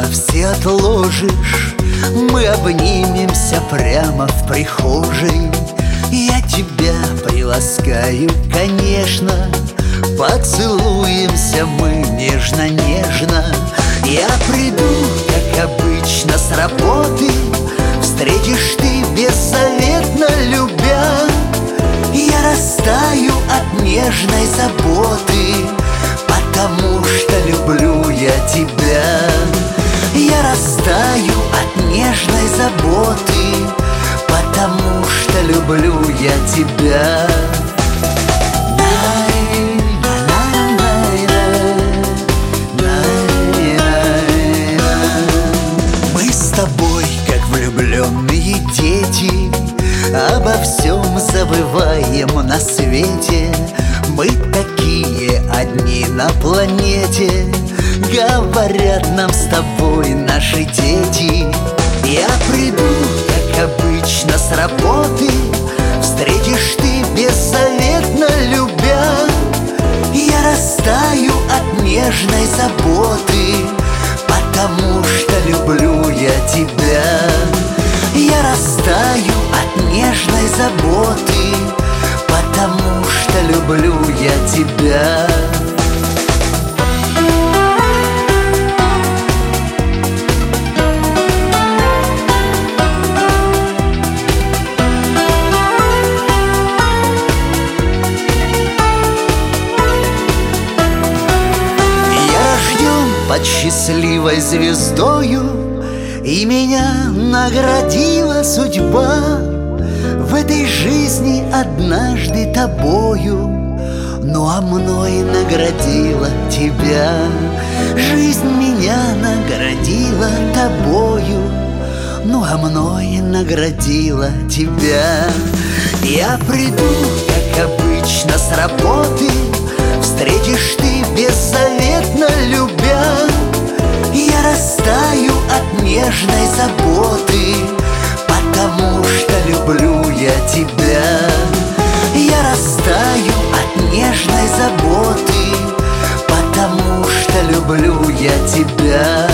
все отложишь, мы обнимемся прямо в прихожей. Я тебя приласкаю, конечно, поцелуемся мы нежно-нежно. Я приду, как обычно, с работы, встретишь ты беззаветно любя. Я растаю от нежной заботы, потому что люблю я тебя. Я растаю от нежной заботы, потому что люблю я тебя. Мы с тобой, как влюбленные дети, обо всем забываем на свете. Мы такие одни на планете, говорят нам с тобой наши дети. Я приду, как обычно, с работы, встретишь ты беззаветно любя. Я растаю от нежной заботы, потому что люблю я тебя. Я растаю от нежной заботы, потому что люблю я тебя. Под счастливой звездою, и меня наградила судьба в этой жизни однажды тобою. Ну а мной наградила тебя, жизнь меня наградила тобою. Ну а мной наградила тебя. Я приду, как обычно, с работы, встретишь ты беззаветно любя. Я растаю от нежной заботы, потому что люблю я тебя. Я растаю от нежной заботы, потому что люблю я тебя.